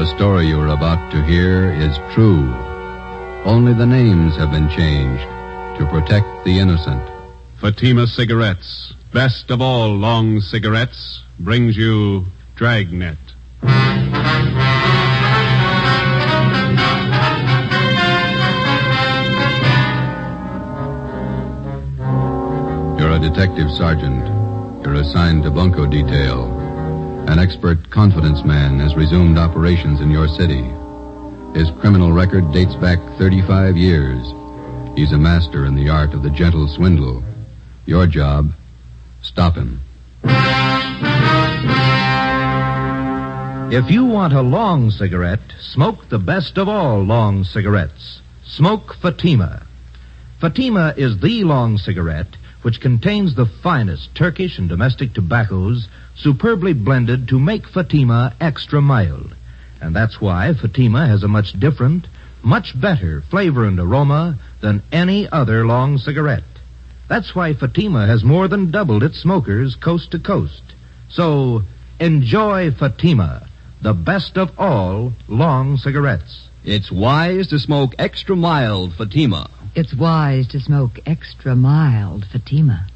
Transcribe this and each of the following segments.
The story you are about to hear is true. Only the names have been changed to protect the innocent. Fatima Cigarettes, best of all long cigarettes, brings you Dragnet. You're a detective sergeant. You're assigned to Bunko detail. An expert confidence man has resumed operations in your city. His criminal record dates back 35 years. He's a master in the art of the gentle swindle. Your job, stop him. If you want a long cigarette, smoke the best of all long cigarettes. Smoke Fatima. Fatima is the long cigarette which contains the finest Turkish and domestic tobaccos superbly blended to make Fatima extra mild. And that's why Fatima has a much different, much better flavor and aroma than any other long cigarette. That's why Fatima has more than doubled its smokers coast to coast. So, enjoy Fatima, the best of all long cigarettes. It's wise to smoke extra mild Fatima. It's wise to smoke extra mild Fatima.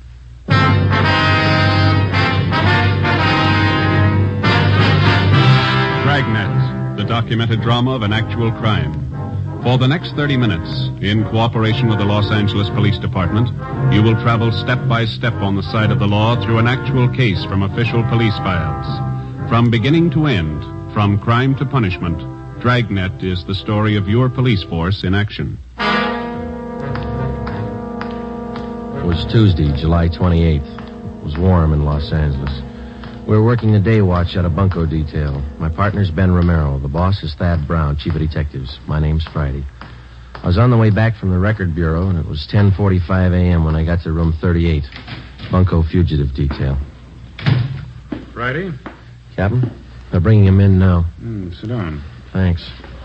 Dragnet, the documented drama of an actual crime. For the next 30 minutes, in cooperation with the Los Angeles Police Department, you will travel step by step on the side of the law through an actual case from official police files. From beginning to end, from crime to punishment, Dragnet is the story of your police force in action. It was Tuesday, July 28th. It was warm in Los Angeles. We were working the day watch at a Bunko detail. My partner's Ben Romero. The boss is Thad Brown, chief of detectives. My name's Friday. I was on the way back from the record bureau, and it was 10:45 a.m. when I got to room 38, Bunko fugitive detail. Friday? Captain, they're bringing him in now. Sit down. Thanks.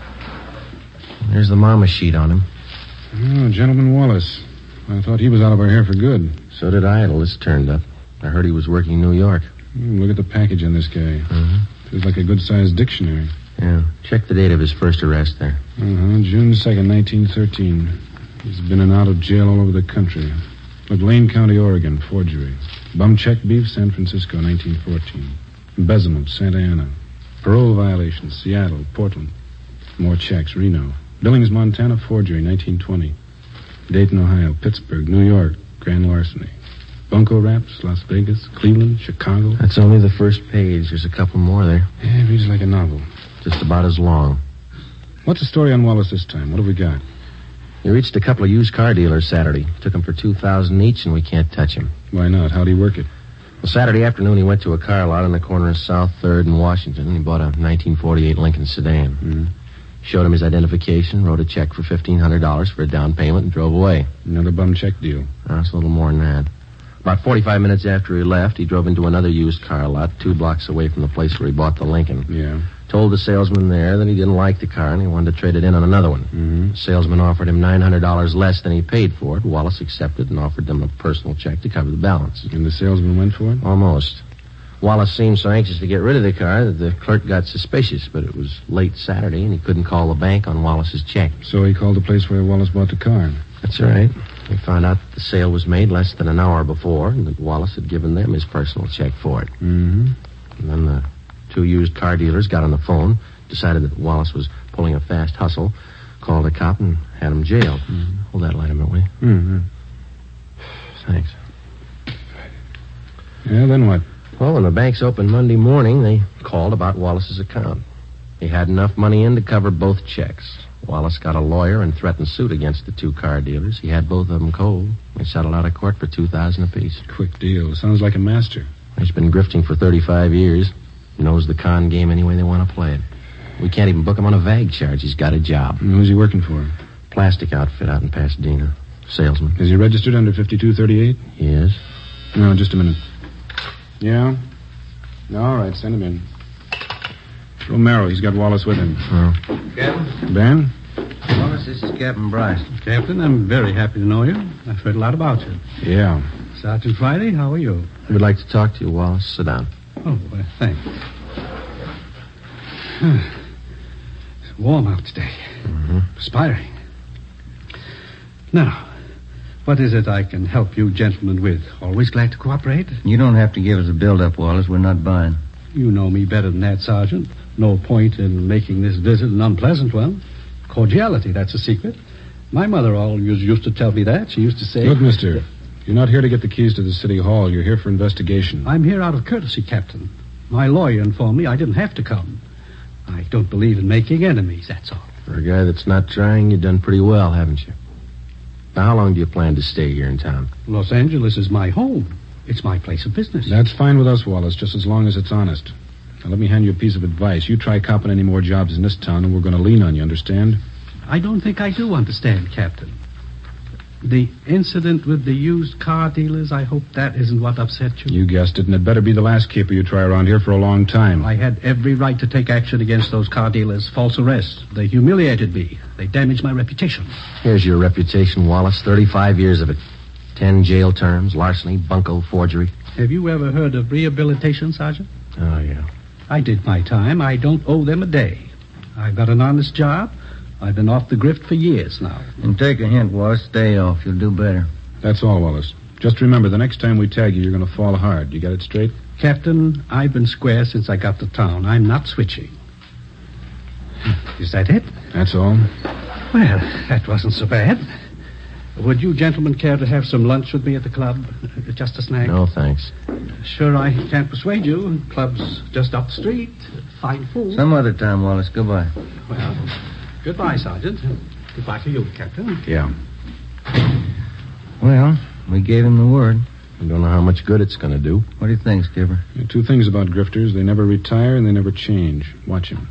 There's the mama sheet on him. Oh, Gentleman Wallace. I thought he was out of our hair for good. So did I. The list turned up. I heard he was working in New York. Look at the package on this guy. Feels like a good-sized dictionary. Yeah. Check the date of his first arrest there. June 2nd, 1913. He's been in and out of jail all over the country. McLean County, Oregon, forgery. Bum check beef, San Francisco, 1914. Embezzlement, Santa Ana. Parole violation, Seattle, Portland. More checks, Reno. Billings, Montana, forgery, 1920. Dayton, Ohio, Pittsburgh, New York, grand larceny. Bunko Raps, Las Vegas, Cleveland, Chicago. That's only the first page. There's a couple more there. Yeah, it reads like a novel. Just about as long. What's the story on Wallace this time? What have we got? He reached a couple of used car dealers Saturday. Took them for $2,000 each, and we can't touch him. Why not? How'd he work it? Well, Saturday afternoon, he went to a car lot on the corner of South 3rd and Washington, and he bought a 1948 Lincoln sedan. Showed him his identification, wrote a check for $1,500 for a down payment, and drove away. Another bum check deal. That's a little more than that. About 45 minutes after he left, he drove into another used car lot 2 blocks away from the place where he bought the Lincoln. Yeah. Told the salesman there that he didn't like the car and he wanted to trade it in on another one. The salesman offered him $900 less than he paid for it. Wallace accepted and offered them a personal check to cover the balance. And the salesman went for it? Almost. Wallace seemed so anxious to get rid of the car that the clerk got suspicious, but it was late Saturday and he couldn't call the bank on Wallace's check. So he called the place where Wallace bought the car. That's right. He found out that the sale was made less than an hour before and that Wallace had given them his personal check for it. And then the 2 used car dealers got on the phone, decided that Wallace was pulling a fast hustle, called a cop, and had him jailed. Hold that light a minute, will you? Thanks. Yeah, then what? Well, when the banks opened Monday morning, they called about Wallace's account. He had enough money in to cover both checks. Wallace got a lawyer and threatened suit against the 2 car dealers. He had both of them cold. They settled out of court for $2,000 apiece. Quick deal. Sounds like a master. He's been grifting for 35 years. Knows the con game any way they want to play it. We can't even book him on a VAG charge. He's got a job. And who's he working for? Plastic outfit out in Pasadena. Salesman. Is he registered under 5238? He is. No, just a minute. Yeah? All right, send him in. Romero, he's got Wallace with him. Captain? Ben? Wallace, this is Captain Bryce. Captain, I'm very happy to know you. I've heard a lot about you. Yeah. Sergeant Friday, how are you? We'd like to talk to you, Wallace. Sit down. Oh, well, thanks. warm out today. Mm-hmm. Perspiring. Now, what is it I can help you gentlemen with? Always glad to cooperate. You don't have to give us a build-up, Wallace. We're not buying. You know me better than that, Sergeant. No point in making this visit an unpleasant one. Cordiality, that's a secret. My mother always used to tell me that. She used to say... Look, mister, you're not here to get the keys to the city hall. You're here for investigation. I'm here out of courtesy, Captain. My lawyer informed me I didn't have to come. I don't believe in making enemies, that's all. For a guy that's not trying, you've done pretty well, haven't you? Now, how long do you plan to stay here in town? Los Angeles is my home. It's my place of business. That's fine with us, Wallace, just as long as it's honest. Now, let me hand you a piece of advice. You try copping any more jobs in this town, and we're going to lean on you, understand? I don't think I do understand, Captain. The incident with the used car dealers, I hope that isn't what upset you. You guessed it, and it better be the last caper you try around here for a long time. I had every right to take action against those car dealers. False arrest. They humiliated me. They damaged my reputation. Here's your reputation, Wallace. 35 years of it. 10 jail terms, larceny, bunco, forgery. Have you ever heard of rehabilitation, Sergeant? Oh, yeah. I did my time. I don't owe them a day. I've got an honest job. I've been off the grift for years now. And take a hint, Wallace. Stay off. You'll do better. That's all, Wallace. Just remember, the next time we tag you, you're going to fall hard. You got it straight? Captain, I've been square since I got to town. I'm not switching. Is that it? That's all. Well, that wasn't so bad. Would you gentlemen care to have some lunch with me at the club? Just a snack? No, thanks. Sure, I can't persuade you. Club's just up the street. Fine food. Some other time, Wallace. Goodbye. Well, goodbye, Sergeant. Goodbye to you, Captain. Yeah. Well, we gave him the word. I don't know how much good it's going to do. What do you think, Skipper? There are two things about grifters. They never retire and they never change. Watch him.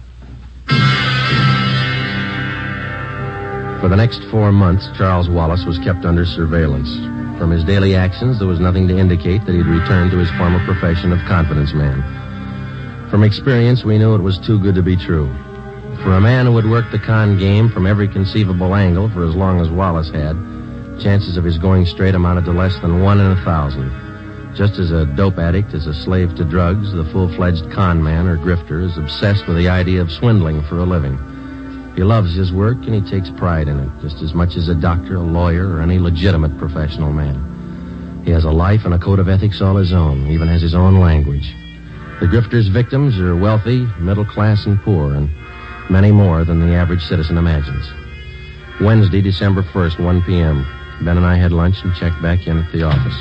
For the next 4 months, Charles Wallace was kept under surveillance. From his daily actions, there was nothing to indicate that he'd returned to his former profession of confidence man. From experience, we knew it was too good to be true. For a man who had worked the con game from every conceivable angle for as long as Wallace had, chances of his going straight amounted to less than 1 in 1,000. Just as a dope addict is a slave to drugs, the full-fledged con man or grifter is obsessed with the idea of swindling for a living. He loves his work and he takes pride in it, just as much as a doctor, a lawyer, or any legitimate professional man. He has a life and a code of ethics all his own, even has his own language. The grifter's victims are wealthy, middle class, and poor, and many more than the average citizen imagines. Wednesday, December 1st, 1 p.m. Ben and I had lunch and checked back in at the office.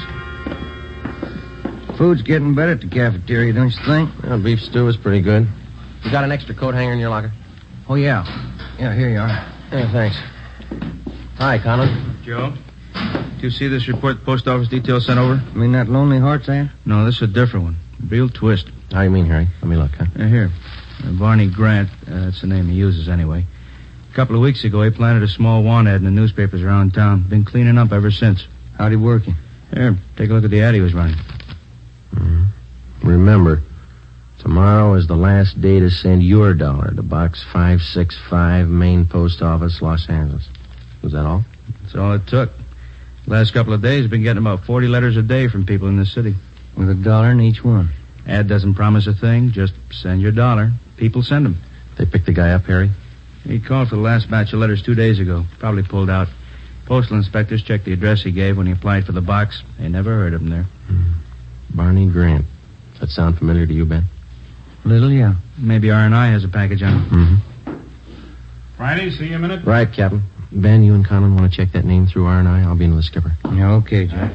Food's getting better at the cafeteria, don't you think? Well, beef stew is pretty good. You got an extra coat hanger in your locker? Oh, yeah. Yeah, here you are. Yeah, thanks. Hi, Conlon. Joe, do you see this report the post office detail sent over? You mean that Lonely Hearts ad? No, this is a different one. Real twist. How do you mean, Harry? Let me look, huh? Here. Barney Grant, that's the name he uses anyway. A couple of weeks ago, he planted a small want ad in the newspapers around town. Been cleaning up ever since. How'd he work it? Here, take a look at the ad he was running. Mm-hmm. Remember, tomorrow is the last day to send your dollar to Box 565, Main Post Office, Los Angeles. Was that all? That's all it took. Last couple of days, been getting about 40 letters a day from people in the city. With $1 in each one. Ad doesn't promise a thing. Just send your dollar. People send them. They picked the guy up, Harry? He called for the last batch of letters 2 days ago. Probably pulled out. Postal inspectors checked the address he gave when he applied for the box. They never heard of him there. Barney Grant. Does that sound familiar to you, Ben? Little, yeah. Maybe R&I has a package on it. Mm-hmm. Friday, see you a minute? Right, Captain. Ben, you and Conlon want to check that name through R&I? I'll be in with the skipper. Yeah, okay, Jack.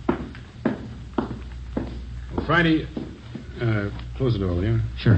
Friday, close the door, will you? Sure.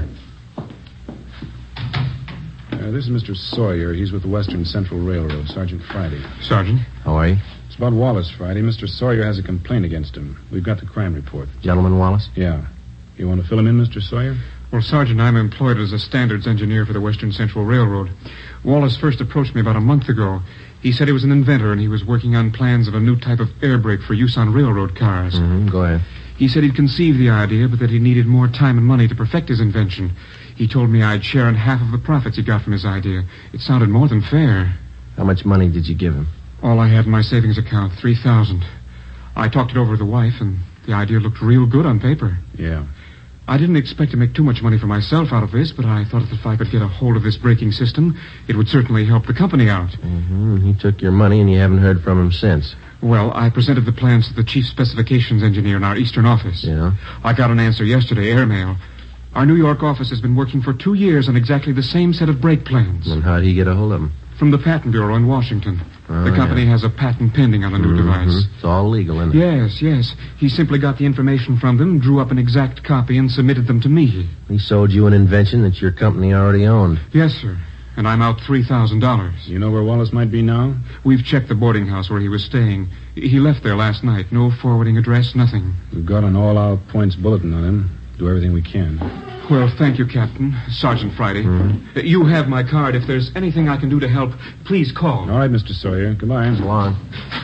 This is Mr. Sawyer. He's with the Western Central Railroad, Sergeant Friday. Sergeant. How are you? It's about Wallace, Friday. Mr. Sawyer has a complaint against him. We've got the crime report. Gentleman Wallace? Yeah. You want to fill him in, Mr. Sawyer? Well, Sergeant, I'm employed as a standards engineer for the Western Central Railroad. Wallace first approached me about a month ago. He said he was an inventor and he was working on plans of a new type of air brake for use on railroad cars. Mm-hmm. Go ahead. He said he'd conceived the idea, but that he needed more time and money to perfect his invention. He told me I'd share in half of the profits he got from his idea. It sounded more than fair. How much money did you give him? All I had in my savings account, $3,000. I talked it over with the wife, and the idea looked real good on paper. Yeah. I didn't expect to make too much money for myself out of this, but I thought that if I could get a hold of this braking system, it would certainly help the company out. Mm-hmm. He took your money and you haven't heard from him since. Well, I presented the plans to the chief specifications engineer in our eastern office. Yeah? I got an answer yesterday, airmail. Our New York office has been working for 2 years on exactly the same set of brake plans. And how'd he get a hold of them? From the Patent Bureau in Washington. The company has a patent pending on the new device. It's all legal, isn't it? Yes. He simply got the information from them, drew up an exact copy, and submitted them to me. He sold you an invention that your company already owned. Yes, sir. And I'm out $3,000. You know where Wallace might be now? We've checked the boarding house where he was staying. He left there last night. No forwarding address, nothing. We've got an all-out points bulletin on him. Do everything we can. Well, thank you, Captain. Sergeant Friday. Mm-hmm. You have my card. If there's anything I can do to help, please call. All right, Mr. Sawyer. Goodbye. So long.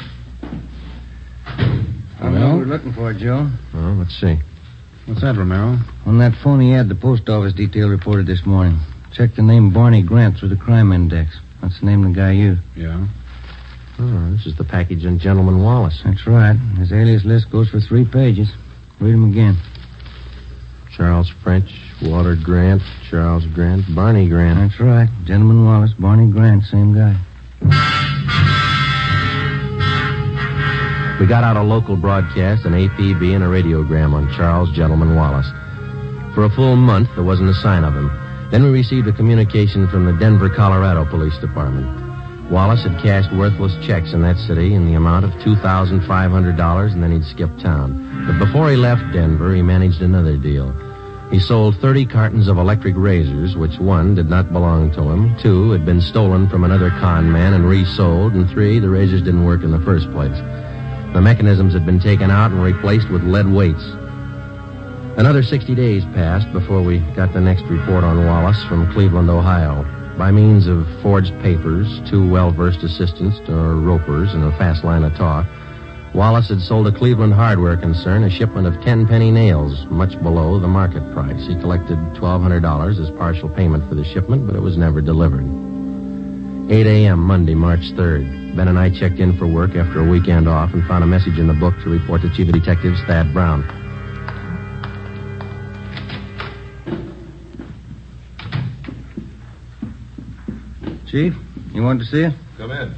I know what we're looking for, Joe. Well, let's see. What's that, Romero? On that phony ad the post office detail reported this morning. Check the name Barney Grant through the crime index. That's the name of the guy used. Yeah? Oh, this is the package on Gentleman Wallace. That's right. His alias list goes for 3 pages. Read him again. Charles French, Walter Grant, Charles Grant, Barney Grant. That's right. Gentleman Wallace, Barney Grant, same guy. We got out a local broadcast, an APB, and a radiogram on Charles Gentleman Wallace. For a full month, there wasn't a sign of him. Then we received a communication from the Denver, Colorado Police Department. Wallace had cashed worthless checks in that city in the amount of $2,500, and then he'd skipped town. But before he left Denver, he managed another deal. He sold 30 cartons of electric razors, which 1, did not belong to him, 2, had been stolen from another con man and resold, and 3, the razors didn't work in the first place. The mechanisms had been taken out and replaced with lead weights. Another 60 days passed before we got the next report on Wallace from Cleveland, Ohio. By means of forged papers, 2 well-versed assistants, or ropers, and a fast line of talk, Wallace had sold a Cleveland hardware concern a shipment of 10-penny nails, much below the market price. He collected $1,200 as partial payment for the shipment, but it was never delivered. 8 a.m. Monday, March 3rd. Ben and I checked in for work after a weekend off and found a message in the book to report to Chief of Detectives Thad Brown. Chief, you want to see it? Come in.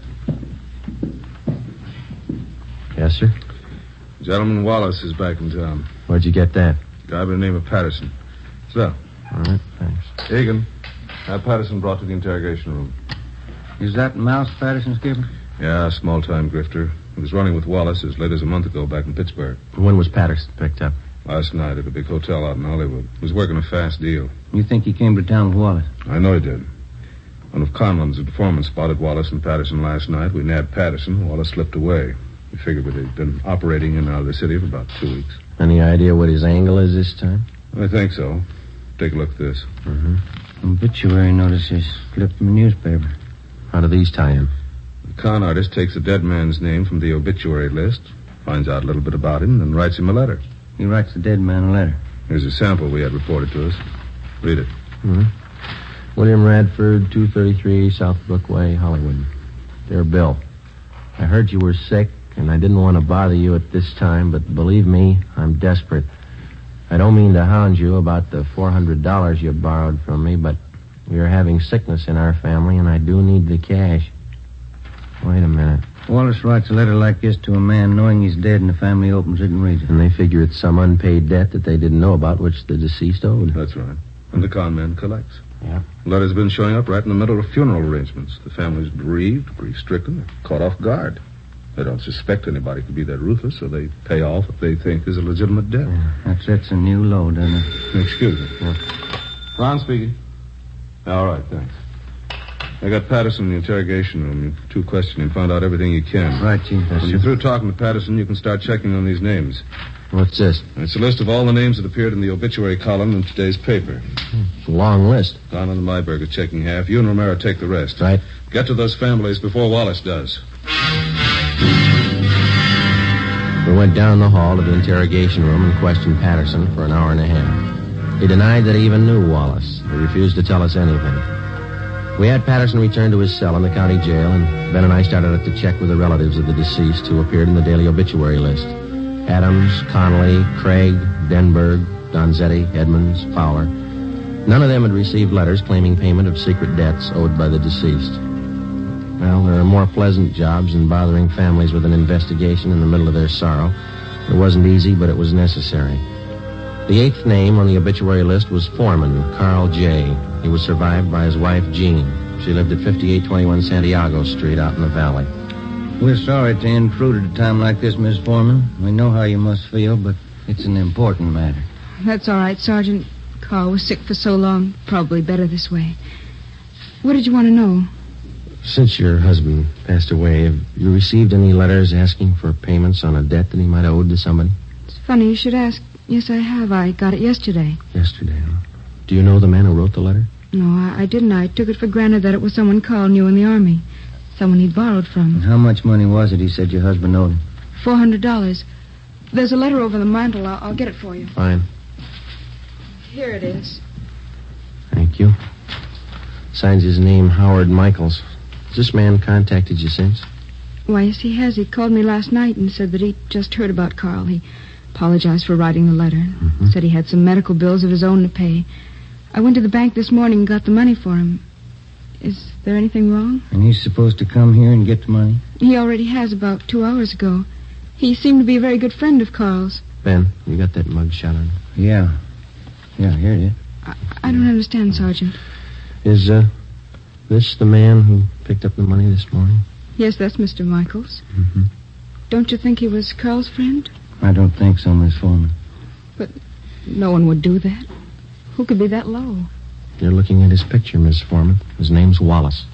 Yes, sir? Gentleman Wallace is back in town. Where'd you get that? Guy by the name of Patterson. So. All right, thanks. Egan, have Patterson brought to the interrogation room. Is that Mouse Patterson, Skipper? Yeah, small-time grifter. He was running with Wallace as late as a month ago back in Pittsburgh. When was Patterson picked up? Last night at a big hotel out in Hollywood. He was working a fast deal. You think he came to town with Wallace? I know he did. One of Conlon's informants spotted Wallace and Patterson last night. We nabbed Patterson. Wallace slipped away. We figured that he'd been operating in and out of the city for about 2 weeks. Any idea what his angle is this time? I think so. Take a look at this. Mm-hmm. Obituary notices clipped from a newspaper. How do these tie in? The con artist takes the dead man's name from the obituary list, finds out a little bit about him, and writes him a letter. He writes the dead man a letter. Here's a sample we had reported to us. Read it. Mm-hmm. William Radford, 233 South Brookway, Hollywood. Dear Bill, I heard you were sick, and I didn't want to bother you at this time, but believe me, I'm desperate. I don't mean to hound you about the $400 you borrowed from me, but we are having sickness in our family, and I do need the cash. Wait a minute. Wallace writes a letter like this to a man knowing he's dead, and the family opens it and reads it. And they figure it's some unpaid debt that they didn't know about, which the deceased owed. That's right. And the con man collects. Yeah. Letters been showing up right in the middle of funeral arrangements. The family's bereaved, grief-stricken, they're caught off guard. They don't suspect anybody could be that ruthless, so they pay off what they think is a legitimate debt. Yeah, that sets a new low, doesn't it? Excuse me. Yeah. Ron speaking. All right, thanks. I got Patterson in the interrogation room. You 2 question him, find out everything you can. Right, Chief. When you're through talking to Patterson, you can start checking on these names. What's this? It's a list of all the names that appeared in the obituary column in today's paper. It's a long list. Don and Myberg are checking half. You and Romero take the rest. Right. Get to those families before Wallace does. We went down the hall to the interrogation room and questioned Patterson for an hour and a half. He denied that he even knew Wallace. He refused to tell us anything. We had Patterson returned to his cell in the county jail, and Ben and I started out to check with the relatives of the deceased who appeared in the daily obituary list. Adams, Connolly, Craig, Denberg, Donzetti, Edmonds, Fowler. None of them had received letters claiming payment of secret debts owed by the deceased. Well, there are more pleasant jobs than bothering families with an investigation in the middle of their sorrow. It wasn't easy, but it was necessary. The 8th name on the obituary list was Foreman, Carl J. He was survived by his wife, Jean. She lived at 5821 Santiago Street out in the valley. We're sorry to intrude at a time like this, Miss Foreman. We know how you must feel, but it's an important matter. That's all right, Sergeant. Carl was sick for so long. Probably better this way. What did you want to know? Since your husband passed away, have you received any letters asking for payments on a debt that he might have owed to somebody? It's funny you should ask. Yes, I have. I got it yesterday. Yesterday, huh? Do you know the man who wrote the letter? No, I didn't. I took it for granted that it was someone Carl knew in the Army. Someone he'd borrowed from. And how much money was it he said your husband owed him? $400. There's a letter over the mantel. I'll get it for you. Fine. Here it is. Thank you. Signs his name Howard Michaels. Has this man contacted you since? Why, yes, he has. He called me last night and said that he'd just heard about Carl. He apologized for writing the letter. Mm-hmm. Said he had some medical bills of his own to pay. I went to the bank this morning and got the money for him. Is there anything wrong? And he's supposed to come here and get the money? He already has about 2 hours ago. He seemed to be a very good friend of Carl's. Ben, you got that mug shot on? Yeah. Yeah, here it is. I don't understand, Sergeant. Is, this the man who picked up the money this morning? Yes, that's Mr. Michaels. Mm-hmm. Don't you think he was Carl's friend? I don't think so, Miss Foreman. But no one would do that. Who could be that low? You're looking at his picture, Miss Foreman. His name's Wallace.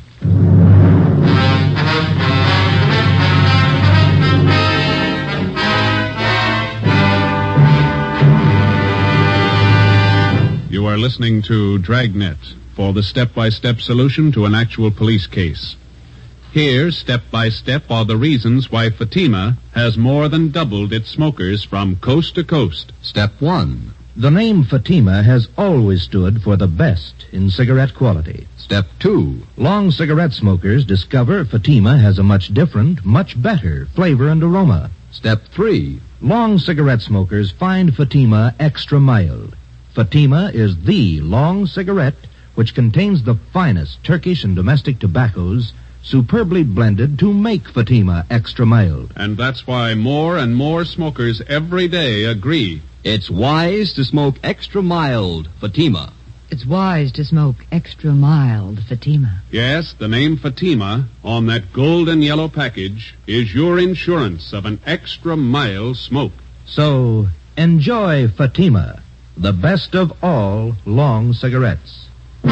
You are listening to Dragnet for the step-by-step solution to an actual police case. Here, step by step, are the reasons why Fatima has more than doubled its smokers from coast to coast. Step 1. The name Fatima has always stood for the best in cigarette quality. Step 2. Long cigarette smokers discover Fatima has a much different, much better flavor and aroma. Step 3. Long cigarette smokers find Fatima extra mild. Fatima is the long cigarette which contains the finest Turkish and domestic tobaccos superbly blended to make Fatima extra mild. And that's why more and more smokers every day agree it's wise to smoke extra mild Fatima. It's wise to smoke extra mild Fatima. Yes, the name Fatima on that golden yellow package is your insurance of an extra mild smoke. So, enjoy Fatima, the best of all long cigarettes.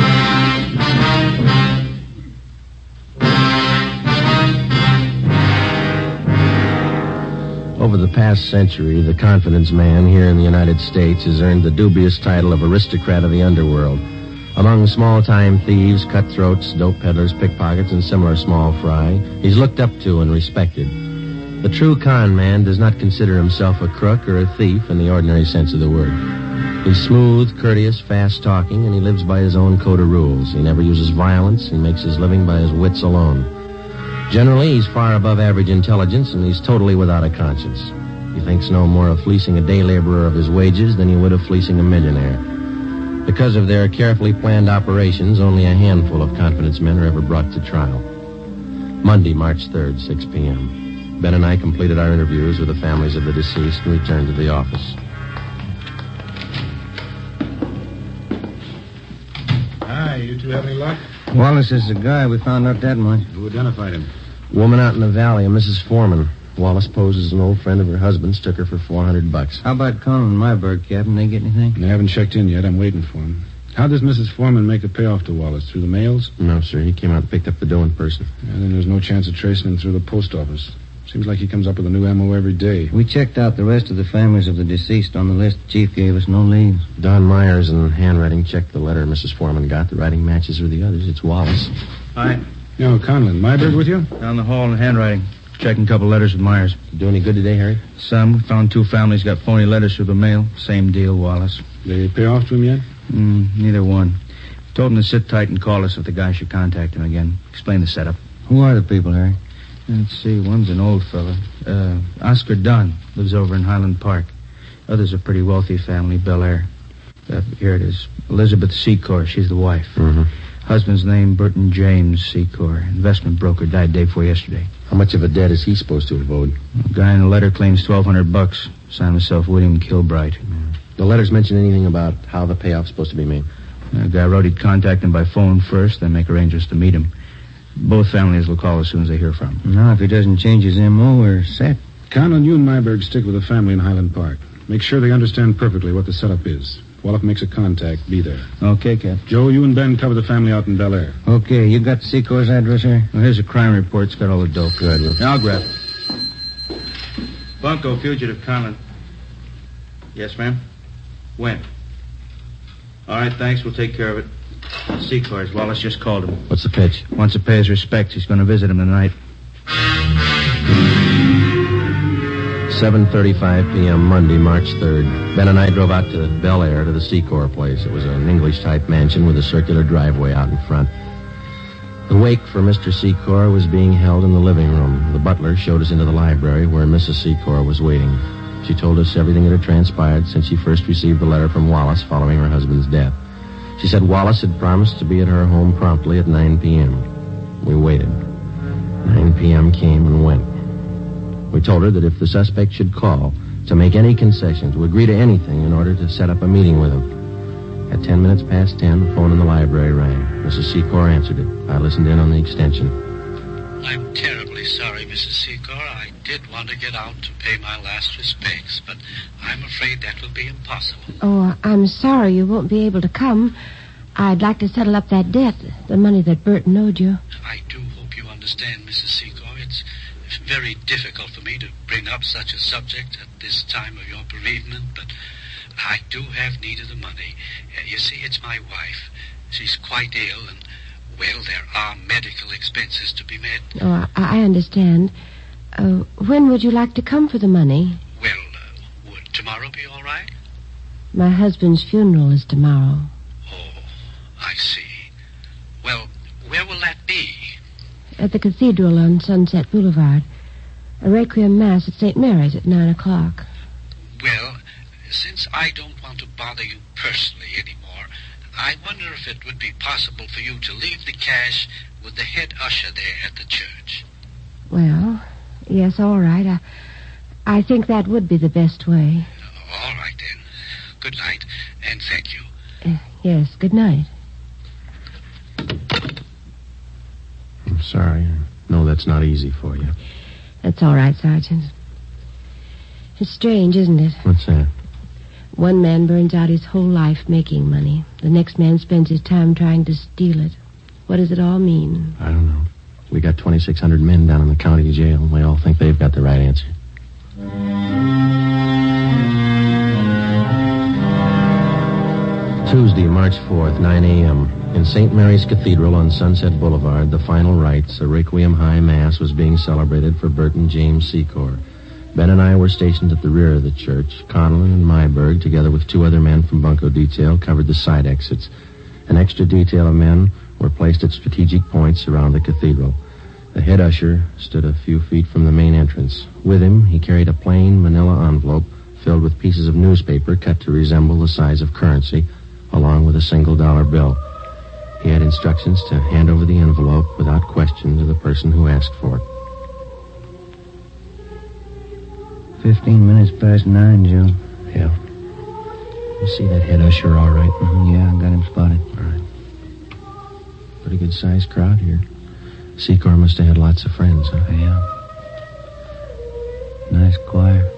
Over the past century, the confidence man here in the United States has earned the dubious title of aristocrat of the underworld. Among small-time thieves, cutthroats, dope peddlers, pickpockets, and similar small fry, he's looked up to and respected. The true con man does not consider himself a crook or a thief in the ordinary sense of the word. He's smooth, courteous, fast-talking, and he lives by his own code of rules. He never uses violence and makes his living by his wits alone. Generally, he's far above average intelligence, and he's totally without a conscience. He thinks no more of fleecing a day laborer of his wages than he would of fleecing a millionaire. Because of their carefully planned operations, only a handful of confidence men are ever brought to trial. Monday, March 3rd, 6 p.m. Ben and I completed our interviews with the families of the deceased and returned to the office. Hi, you two have any luck? Wallace is the guy. We found out that much. Who identified him? Woman out in the valley, a Mrs. Foreman. Wallace posed as an old friend of her husband's, took her for $400. How about Colin and Myberg, Captain? They get anything? They haven't checked in yet. I'm waiting for him. How does Mrs. Foreman make a payoff to Wallace? Through the mails? No, sir. He came out and picked up the dough in person. Yeah, then there's no chance of tracing him through the post office. Seems like he comes up with a new M.O. every day. We checked out the rest of the families of the deceased on the list the chief gave us. No leads. Don Myers and handwriting checked the letter Mrs. Foreman got. The writing matches with the others. It's Wallace. Hi. No, Conlon. Myberg with you? Down the hall in handwriting. Checking a couple letters with Myers. Do any good today, Harry? Some. We found 2 families got phony letters through the mail. Same deal, Wallace. They pay off to him yet? Neither one. Told him to sit tight and call us if the guy should contact him again. Explain the setup. Who are the people, Harry? Let's see. One's an old fella. Oscar Dunn. Lives over in Highland Park. Others a pretty wealthy family, Bel Air. Here it is. Elizabeth Secor. She's the wife. Mm-hmm. Husband's name, Burton James Secor. Investment broker. Died day before yesterday. How much of a debt is he supposed to have owed? The guy in the letter claims $1,200. Signed himself William Kilbright. The letters mention anything about how the payoff's supposed to be made? The guy wrote he'd contact him by phone first, then make arrangements to meet him. Both families will call as soon as they hear from him. Now, if he doesn't change his M.O., we're set. Conlon, you and Myberg stick with the family in Highland Park. Make sure they understand perfectly what the setup is. If Wallach makes a contact, be there. Okay, Cap. Joe, you and Ben cover the family out in Bel Air. Okay, you got Secor's address here? Well, here's a crime report. It's got all the dope. Good. Yeah, I'll grab it. Bunko, fugitive, Conlon. Yes, ma'am? When? All right, thanks. We'll take care of it. Secors. Wallace just called him. What's the pitch? Wants to pay his respects. He's going to visit him tonight. 7:35 p.m. Monday, March 3rd. Ben and I drove out to Bel Air to the Secor place. It was an English-type mansion with a circular driveway out in front. The wake for Mr. Secor was being held in the living room. The butler showed us into the library where Mrs. Secor was waiting. She told us everything that had transpired since she first received the letter from Wallace following her husband's death. She said Wallace had promised to be at her home promptly at 9 p.m. We waited. 9 p.m. came and went. We told her that if the suspect should call, to make any concession, to agree to anything in order to set up a meeting with him. At 10 minutes past 10, the phone in the library rang. Mrs. Secor answered it. I listened in on the extension. I'm terribly sorry, Mrs. Secor. I did want to get out to pay my last respects, but I'm afraid that will be impossible. Oh, I'm sorry you won't be able to come. I'd like to settle up that debt, the money that Burton owed you. I do hope you understand, Mrs. Secor. It's very difficult for me to bring up such a subject at this time of your bereavement, but I do have need of the money. You see, it's my wife. She's quite ill, and, well, there are medical expenses to be met. Oh, I understand. When would you like to come for the money? Well, would tomorrow be all right? My husband's funeral is tomorrow. Oh, I see. Well, where will that be? At the cathedral on Sunset Boulevard. A requiem mass at St. Mary's at 9 o'clock. Well, since I don't want to bother you personally anymore, I wonder if it would be possible for you to leave the cash with the head usher there at the church. Well, yes, all right. I think that would be the best way. All right, then. Good night, and thank you. Yes, good night. I'm sorry. I know that's not easy for you. That's all right, Sergeant. It's strange, isn't it? What's that? One man burns out his whole life making money. The next man spends his time trying to steal it. What does it all mean? I don't know. We got 2,600 men down in the county jail. They all think they've got the right answer. Tuesday, March 4th, 9 a.m. In St. Mary's Cathedral on Sunset Boulevard, the final rites, a Requiem High Mass, was being celebrated for Burton James Secor. Ben and I were stationed at the rear of the church. Conlon and Myberg, together with two other men from Bunko Detail, covered the side exits. An extra detail of men were placed at strategic points around the cathedral. The head usher stood a few feet from the main entrance. With him, he carried a plain manila envelope filled with pieces of newspaper cut to resemble the size of currency, along with a $1 bill. He had instructions to hand over the envelope without question to the person who asked for it. 15 minutes past 9, Joe. Yeah. You see that head usher all right? Yeah, I got him spotted. All right. Pretty good-sized crowd here. Secor must have had lots of friends, huh? Yeah. Nice choir.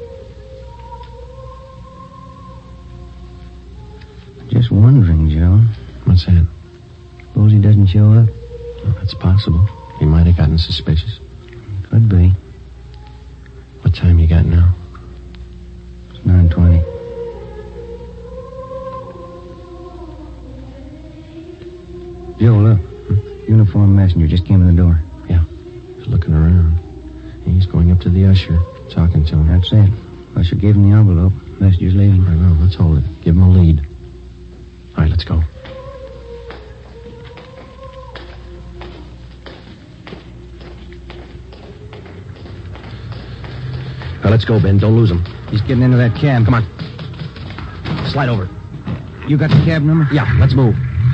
Just wondering, Joe. What's that? Suppose he doesn't show up? Well, that's possible. He might have gotten suspicious. Could be. What time you got now? It's 9:20. Joe, look. Uniformed messenger just came in the door. Yeah. He's looking around. He's going up to the usher, talking to him. That's it. Usher gave him the envelope. Messenger's leaving. I know. Let's hold it. Give him a lead. All right, let's go. Now, let's go, Ben. Don't lose him. He's getting into that cab. Come on. Slide over. You got the cab number? Yeah, let's move.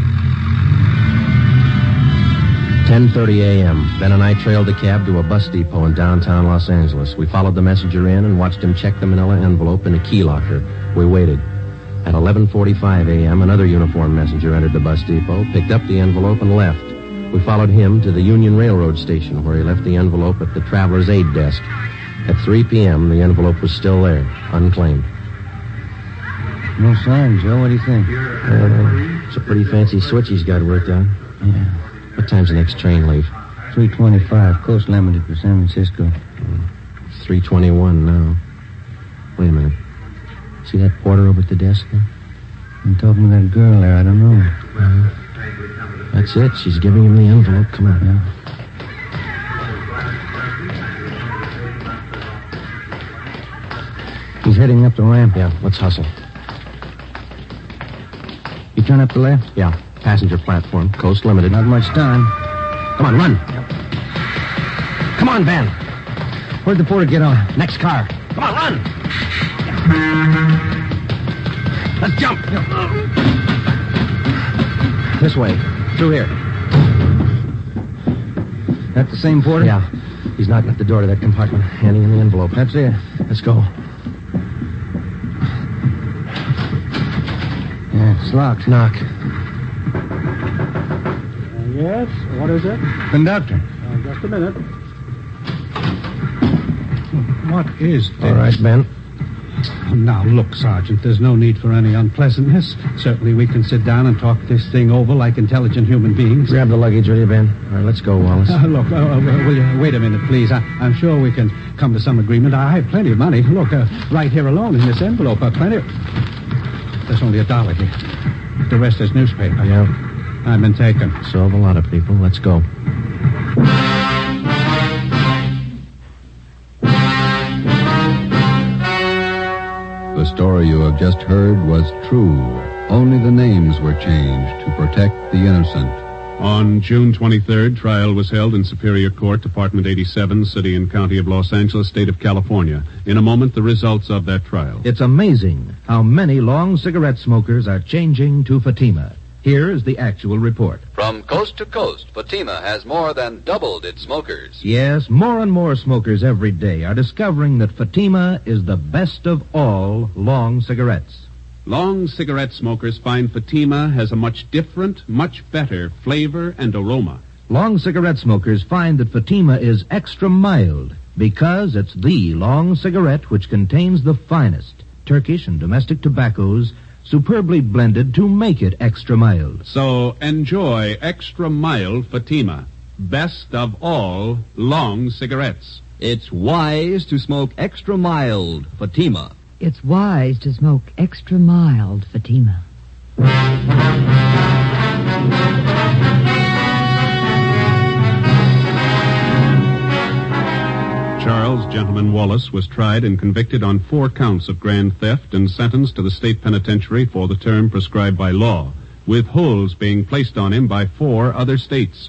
10:30 a.m. Ben and I trailed the cab to a bus depot in downtown Los Angeles. We followed the messenger in and watched him check the manila envelope in a key locker. We waited. At 11:45 a.m., another uniformed messenger entered the bus depot, picked up the envelope, and left. We followed him to the Union Railroad station, where he left the envelope at the traveler's aid desk. At 3 p.m., the envelope was still there, unclaimed. No sign, Joe. What do you think? It's a pretty fancy switch he's got worked out. Yeah. What time's the next train leave? 3:25. Coast Limited for San Francisco. 3:21 now. Wait a minute. See that porter over at the desk there? I'm talking to that girl there. I don't know. That's it. She's giving him the envelope. Come on. Yeah. He's heading up the ramp. Yeah, let's hustle. You turn up the left? Yeah, passenger platform, Coast Limited. Not much time. Come on, run. Yep. Come on, Ben. Where'd the porter get on? Next car. Come on, run. Let's jump. This way. Through here. That the same porter? Yeah. He's knocking at the door to that compartment, handing him the envelope. That's it. Let's go. Yeah, it's locked. Knock. Yes? What is it? Conductor. Just a minute. What is this? All right, Ben. Now, look, Sergeant, there's no need for any unpleasantness. Certainly we can sit down and talk this thing over like intelligent human beings. Grab the luggage, will you, Ben? All right, let's go, Wallace. Look, will you wait a minute, please? I'm sure we can come to some agreement. I have plenty of money. Look, right here alone in this envelope, plenty of... There's only $1 here. The rest is newspaper. Yeah. I've been taken. So have a lot of people. Let's go. The story you have just heard was true. Only the names were changed to protect the innocent. On June 23rd, trial was held in Superior Court, Department 87, City and County of Los Angeles, State of California. In a moment, the results of that trial. It's amazing how many long cigarette smokers are changing to Fatima. Here is the actual report. From coast to coast, Fatima has more than doubled its smokers. Yes, more and more smokers every day are discovering that Fatima is the best of all long cigarettes. Long cigarette smokers find Fatima has a much different, much better flavor and aroma. Long cigarette smokers find that Fatima is extra mild because it's the long cigarette which contains the finest Turkish and domestic tobaccos superbly blended to make it extra mild. So enjoy extra mild Fatima, best of all long cigarettes. It's wise to smoke extra mild Fatima. It's wise to smoke extra mild Fatima. Charles Gentleman Wallace was tried and convicted on 4 counts of grand theft and sentenced to the state penitentiary for the term prescribed by law, with holds being placed on him by 4 other states.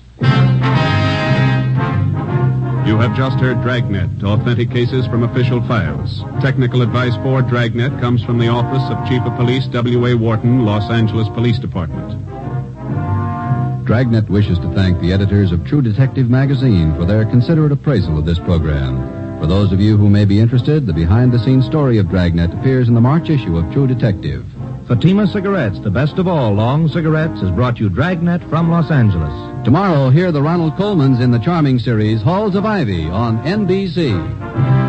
You have just heard Dragnet, authentic cases from official files. Technical advice for Dragnet comes from the Office of Chief of Police W.A. Wharton, Los Angeles Police Department. Dragnet wishes to thank the editors of True Detective magazine for their considerate appraisal of this program. For those of you who may be interested, the behind-the-scenes story of Dragnet appears in the March issue of True Detective. Fatima Cigarettes, the best of all long cigarettes, has brought you Dragnet from Los Angeles. Tomorrow, hear the Ronald Colmans in the charming series Halls of Ivy on NBC.